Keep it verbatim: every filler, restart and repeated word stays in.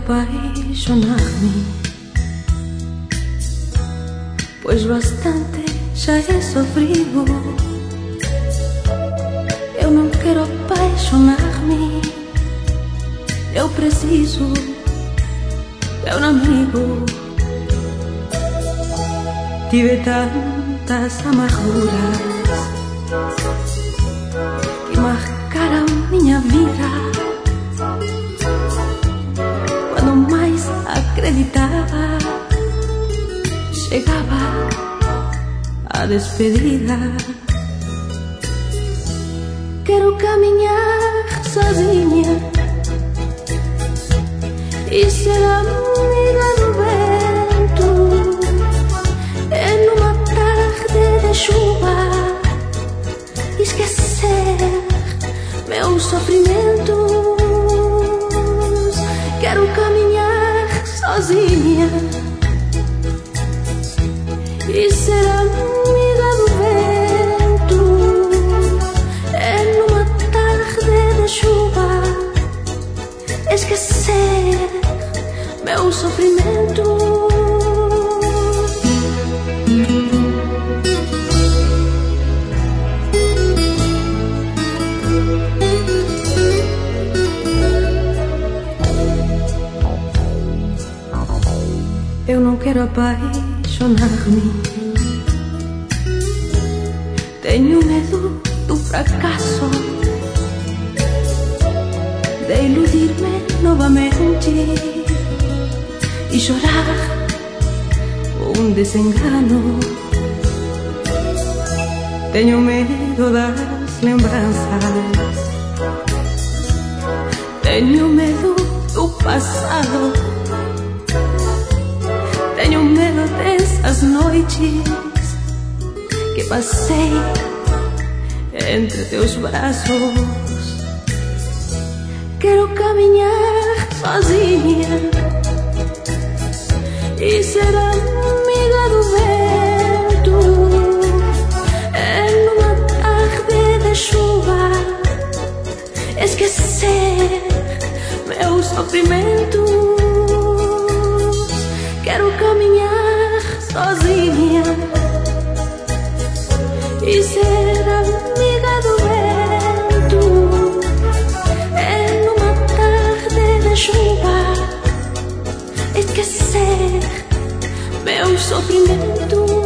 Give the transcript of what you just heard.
apaixonar-me, pois bastante já é sofrido. Eu não quero apaixonar-me, eu preciso de um amigo. Tive tantas amarguras que marcaram minha vida. Quando mais acreditava, chegava a despedida. Quero caminhar sozinha e ser amiga do vento. É numa tarde de chuva esquecer meus sofrimentos. Quero caminhar sozinha e ser amiga do vento. É numa tarde de chuva esquecer meu sofrimento. Eu não quero apaixonar-me, tenho medo do fracasso, de iludir-me novamente e chorar um desengano. Tenho medo das lembranças, tenho medo do passado, tenho medo dessas noites que passei entre teus braços. Quero caminhar sozinha e ser amiga do vento. É numa tarde de chuva esquecer meus sofrimentos. Quero caminhar sozinha e ser amiga do vento. É numa tarde de chuva esquecer meu sofrimento.